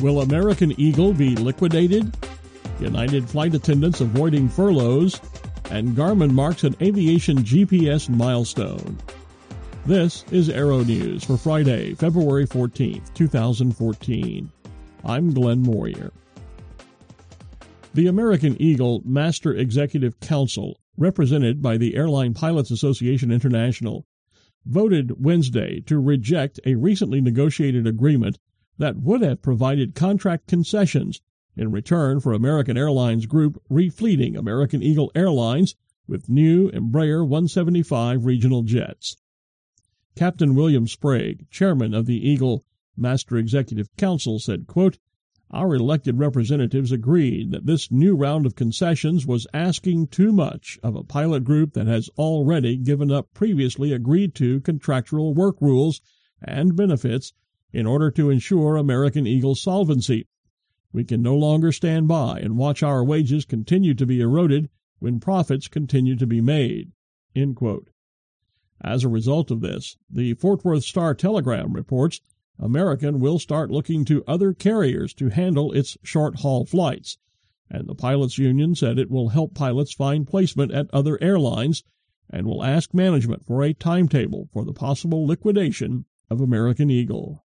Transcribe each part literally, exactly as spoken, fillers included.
Will American Eagle be liquidated? United flight attendants avoiding furloughs, and Garmin marks an aviation G P S milestone. This is Aero News for Friday, February fourteenth, twenty fourteen. I'm Glenn Moyer. The American Eagle Master Executive Council, represented by the Airline Pilots Association International, voted Wednesday to reject a recently negotiated agreement that would have provided contract concessions in return for American Airlines Group refleeting American Eagle Airlines with new Embraer one seventy-five regional jets. Captain William Sprague, chairman of the Eagle Master Executive Council, said, quote, "Our elected representatives agreed that this new round of concessions was asking too much of a pilot group that has already given up previously agreed to contractual work rules and benefits in order to ensure American Eagle's solvency. We can no longer stand by and watch our wages continue to be eroded when profits continue to be made." End quote. As a result of this, the Fort Worth Star-Telegram reports American will start looking to other carriers to handle its short-haul flights, and the pilots' union said it will help pilots find placement at other airlines and will ask management for a timetable for the possible liquidation of American Eagle.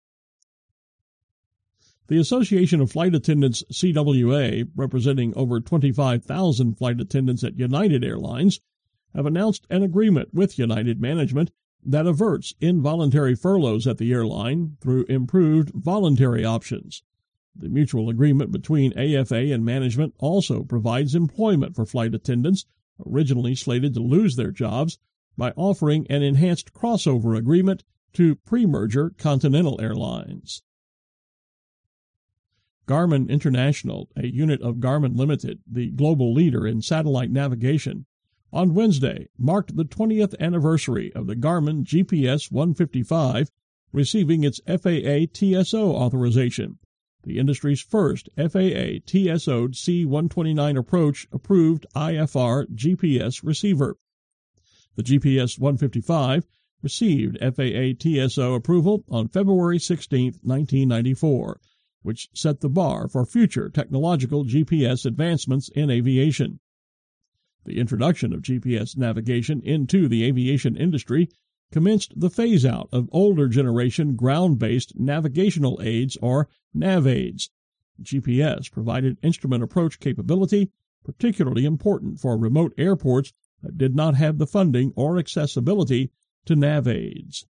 The Association of Flight Attendants C W A, representing over twenty-five thousand flight attendants at United Airlines, have announced an agreement with United management that averts involuntary furloughs at the airline through improved voluntary options. The mutual agreement between A F A and management also provides employment for flight attendants originally slated to lose their jobs by offering an enhanced crossover agreement to pre-merger Continental Airlines. Garmin International, a unit of Garmin Limited, the global leader in satellite navigation, on Wednesday marked the twentieth anniversary of the Garmin G P S one fifty-five receiving its F A A T S O authorization, the industry's first F A A T S O'd C one twenty-nine approach approved I F R G P S receiver. The G P S one fifty-five received F A A T S O approval on February sixteenth, nineteen ninety-four, which set the bar for future technological G P S advancements in aviation. The introduction of G P S navigation into the aviation industry commenced the phase-out of older generation ground-based navigational aids, or NavAids. G P S provided instrument approach capability, particularly important for remote airports that did not have the funding or accessibility to NavAids.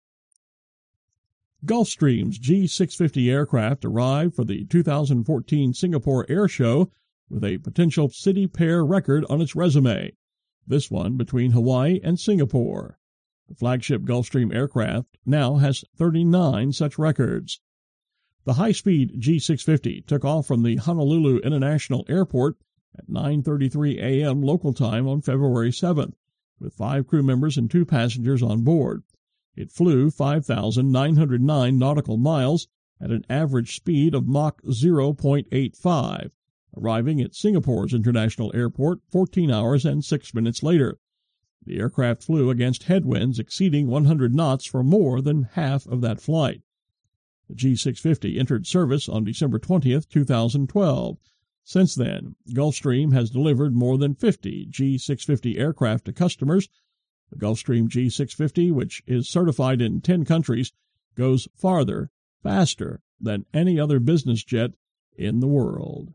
Gulfstream's G six fifty aircraft arrived for the two thousand fourteen Singapore Air Show with a potential city pair record on its resume, this one between Hawaii and Singapore. The flagship Gulfstream aircraft now has thirty-nine such records. The high-speed G six fifty took off from the Honolulu International Airport at nine thirty-three a.m. local time on February seventh, with five crew members and two passengers on board. It flew five thousand nine hundred nine nautical miles at an average speed of Mach zero point eight five, arriving at Singapore's International Airport fourteen hours and six minutes later. The aircraft flew against headwinds exceeding one hundred knots for more than half of that flight. The G six fifty entered service on December twentieth, two thousand twelve. Since then, Gulfstream has delivered more than fifty G six fifty aircraft to customers. The Gulfstream G six fifty, which is certified in ten countries, goes farther, faster than any other business jet in the world.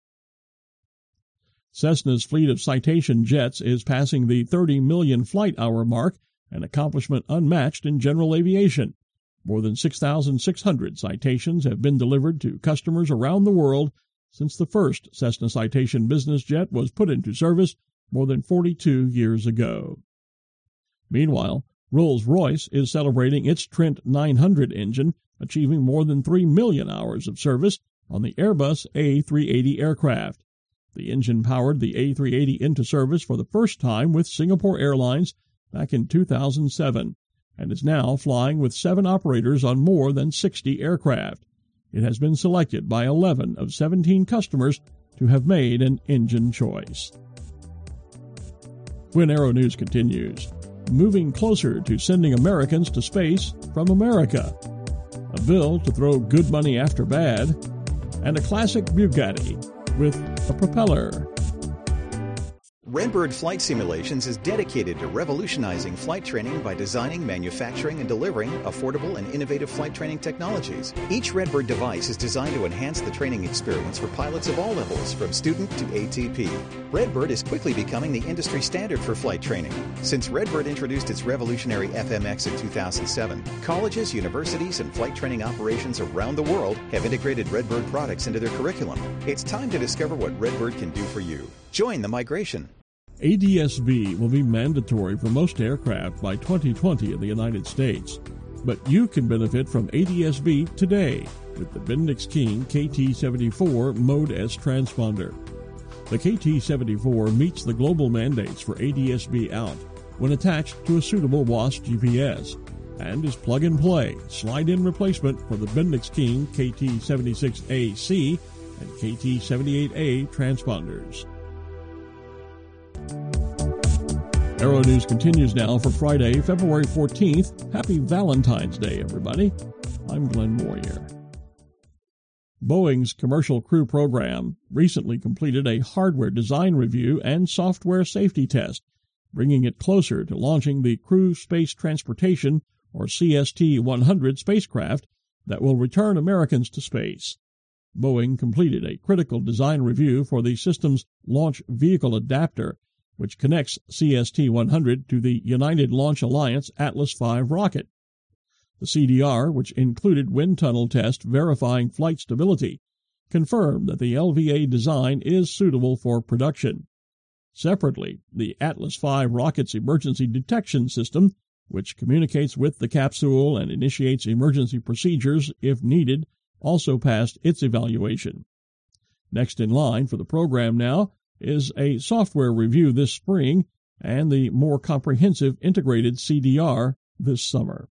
Cessna's fleet of Citation jets is passing the thirty million flight hour mark, an accomplishment unmatched in general aviation. More than six thousand six hundred Citations have been delivered to customers around the world since the first Cessna Citation business jet was put into service more than forty-two years ago. Meanwhile, Rolls-Royce is celebrating its Trent nine hundred engine, achieving more than three million hours of service on the Airbus A three eighty aircraft. The engine powered the A three eighty into service for the first time with Singapore Airlines back in two thousand seven, and is now flying with seven operators on more than sixty aircraft. It has been selected by eleven of seventeen customers to have made an engine choice. When Aero News continues, moving closer to sending Americans to space from America. A a bill to throw good money after bad, and a classic Bugatti with a propeller. Redbird Flight Simulations is dedicated to revolutionizing flight training by designing, manufacturing, and delivering affordable and innovative flight training technologies. Each Redbird device is designed to enhance the training experience for pilots of all levels, from student to A T P. Redbird is quickly becoming the industry standard for flight training. Since Redbird introduced its revolutionary F M X in two thousand seven, colleges, universities, and flight training operations around the world have integrated Redbird products into their curriculum. It's time to discover what Redbird can do for you. Join the migration. A D S B will be mandatory for most aircraft by twenty twenty in the United States, but you can benefit from A D S B today with the Bendix King K T seventy-four Mode S transponder. The K T seventy-four meets the global mandates for A D S B out when attached to a suitable W A S G P S and is plug-and-play, slide-in replacement for the Bendix King K T seventy-six A C and K T seventy-eight A transponders. Aero News continues now for Friday, February fourteenth. Happy Valentine's Day, everybody. I'm Glenn Moyer. Boeing's Commercial Crew Program recently completed a hardware design review and software safety test, bringing it closer to launching the Crew Space Transportation, or C S T one hundred spacecraft that will return Americans to space. Boeing completed a critical design review for the system's Launch Vehicle Adapter, which connects C S T one hundred to the United Launch Alliance Atlas five rocket. The C D R, which included wind tunnel test verifying flight stability, confirmed that the L V A design is suitable for production. Separately, the Atlas five rocket's emergency detection system, which communicates with the capsule and initiates emergency procedures if needed, also passed its evaluation. Next in line for the program now is a software review this spring and the more comprehensive integrated C D R this summer.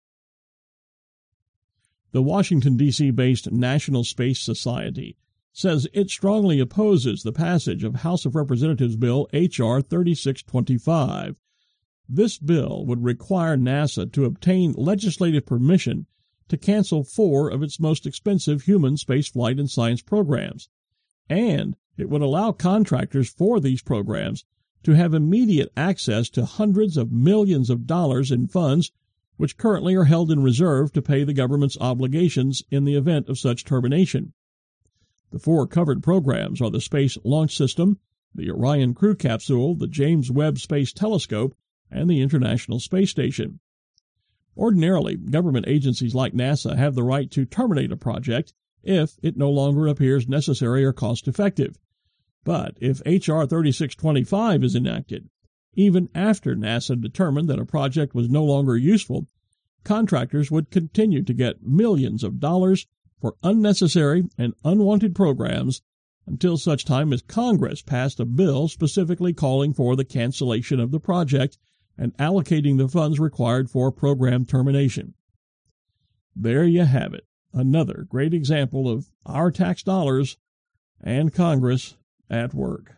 The Washington, D C-based National Space Society says it strongly opposes the passage of House of Representatives Bill H R thirty-six twenty-five. This bill would require NASA to obtain legislative permission to cancel four of its most expensive human spaceflight and science programs, and it would allow contractors for these programs to have immediate access to hundreds of millions of dollars in funds which currently are held in reserve to pay the government's obligations in the event of such termination. The four covered programs are the Space Launch System, the Orion Crew Capsule, the James Webb Space Telescope, and the International Space Station. Ordinarily, government agencies like NASA have the right to terminate a project if it no longer appears necessary or cost-effective. But if H R thirty-six twenty-five is enacted, even after NASA determined that a project was no longer useful, contractors would continue to get millions of dollars for unnecessary and unwanted programs until such time as Congress passed a bill specifically calling for the cancellation of the project and allocating the funds required for program termination. There you have it, another great example of our tax dollars and Congress at work.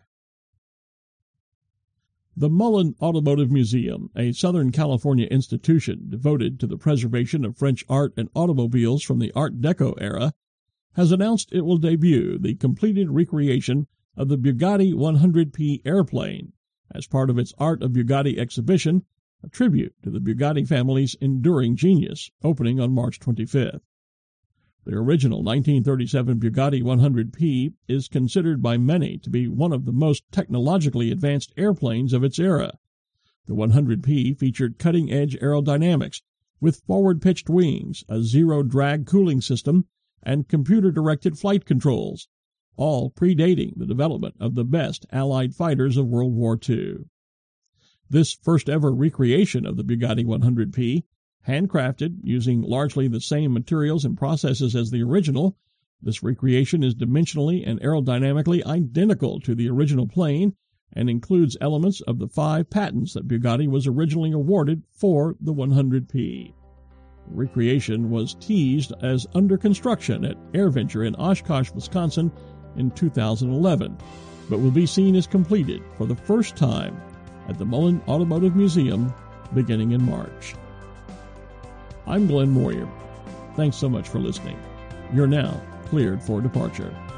The Mullen Automotive Museum, a Southern California institution devoted to the preservation of French art and automobiles from the Art Deco era, has announced it will debut the completed recreation of the Bugatti one hundred P airplane as part of its Art of Bugatti exhibition, a tribute to the Bugatti family's enduring genius, opening on March twenty-fifth. The original nineteen thirty-seven Bugatti one hundred P is considered by many to be one of the most technologically advanced airplanes of its era. The one hundred P featured cutting-edge aerodynamics with forward-pitched wings, a zero-drag cooling system, and computer-directed flight controls, all predating the development of the best Allied fighters of World War Two. This first-ever recreation of the Bugatti one hundred P, handcrafted using largely the same materials and processes as the original, this recreation is dimensionally and aerodynamically identical to the original plane and includes elements of the five patents that Bugatti was originally awarded for the one hundred P. The recreation was teased as under construction at AirVenture in Oshkosh, Wisconsin in two thousand eleven, but will be seen as completed for the first time at the Mullen Automotive Museum beginning in March. I'm Glenn Moyer. Thanks so much for listening. You're now cleared for departure.